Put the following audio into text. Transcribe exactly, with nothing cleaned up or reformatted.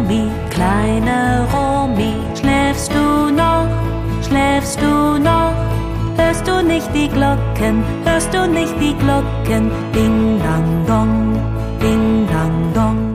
Romy, kleine Romy, schläfst du noch, schläfst du noch? Hörst du nicht die Glocken, hörst du nicht die Glocken? Ding, dang, dong, ding, dang, dong.